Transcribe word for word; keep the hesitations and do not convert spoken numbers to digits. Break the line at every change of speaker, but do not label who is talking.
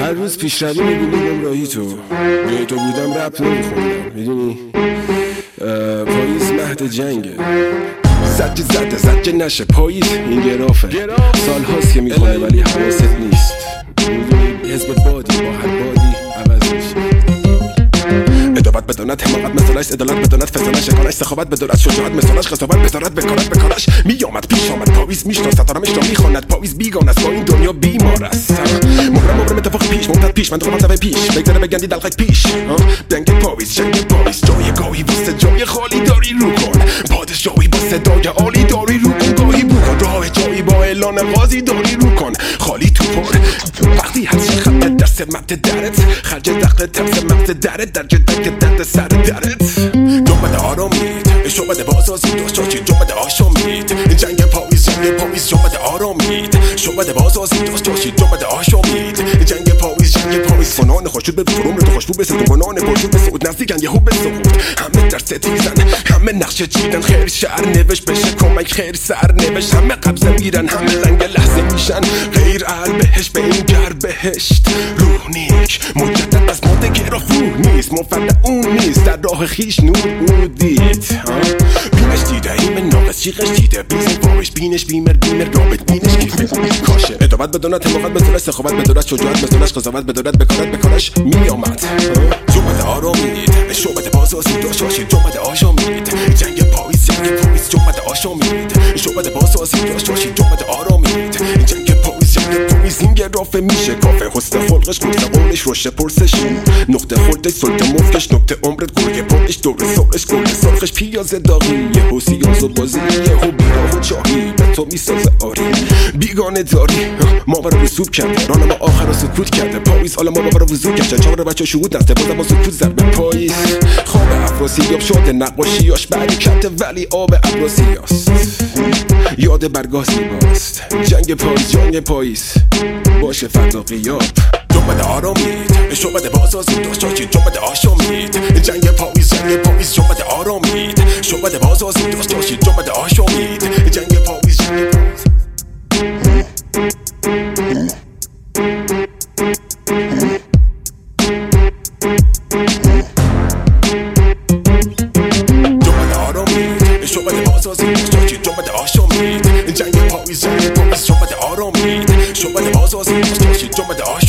هر روز پیشروی میبینیم راهی تو جای تو بودم رپ نمیخوندم میدونی پاییز مهد جنگه زجه زده زجه نشه پاییز این گرافه سال هاست که میخونه ولی حواست نیست میدونی حزب بادی با هر بادی عوض میشه ادابت بدانت حماقت مثالش عدالت بدانت فسانش شکانش سخاوت بدارد شجاعت مثالش قضاوت بذارد بکارت بکارش میامد پیش آمد پاویز میشناسد آرامش را میخواند پاویز بیگان است با این دنیا بیمار است مبرم مبرم اتفاق پیش ممتد پیش من دقم دفعه پیش بگذره بگندی دلقک پیش دنگ پاویز جنگ پاویز جای گاهی واسه جای خالی داری رو کن پادشاهی با صدای عالی داری رو کن گاهی بو کن راه جایی با اعلان قاضی داری رو کن خالی تو پر وقتی هست خط در سمت درت خرج دخل ترس مغز درت در جدک درد سر درت جنبت آرامید شعبت بازازی دوست چاچی جنبت آشامید جنگ پاویز جنگ پاویز جنبت آرامید شعبت بازازی دوست چاچی جنبت آشامید جنگ پاویز جنگ پاویز فنان خوشود به فرم رو تو خوشبو بسه تو فنان پرشود به سعود نزدیکن یهو به سعود همه در ستیزن همه نقشه چیدن خیر شعر نوش بشه کمک خیر سر نوش همه قبضه میرن همه لنگ لحظه میشن غیر ال بهش به این گر بهشت روح نیک مجدد از ماده گرافو نیست منفرد اون نیست در راه خیش نور او دید بینش دیده این ناقص چیقش دیده بیزن باش بینش بیمر بیمر رابط بینش کیفه کاشه ادابت بدانت حماقت مثالش سخاوت بدارد شجاعت مثالش قضاوت بدارد بکارت بکارش میامد جنبت آرامید شعبت بازازی داشاشید جنبت آشامید جنگ پاییز جنگ پاییز جنبت آشامید شعبت بازازی داشاشید جنبت آرامید جنگ پاییز جنگ پاییز این گرافه میشه کافه حسن خلقش گفته قولش روشه پرسش نقطه خوردش سلطه مفکش نقطه عمرت گرگه پاکش دوره سالش گل سرخش پیاز داغی یه هو سیاز و بازی یه هو بیراه و چاهی به تو میسازه آری بیگانه داری ما برا رسوب کرده ران ما آخر رو سکوت کرده پاییز حالا ما برا وضوع کرده چهار بچه شهود نسته بازم ما سکوت زر به پاییز خواب افراسی یاب شده نقاشیاش بعدی کرده ولی آب افراسی هست یاد برگاه زیباست جنگ پاییز جنگ پاییز باشه فردا قیاب جنبت آرامید شعبت بازازی داشت چاچی جنبت آشامید جنگ پاییز جنگ پاییز جنبت آرامید شعبت بازازی داشت چاچی جنبت آشامید جنگ پاییز جنگ پاییز جنبت آرامید شعبت بازازی داشت چاچی جنبت آشامید جنگ پاییز جنگ پاییز جنبت آرامید شعبت بازازی داشت چاچی جنبت آشامید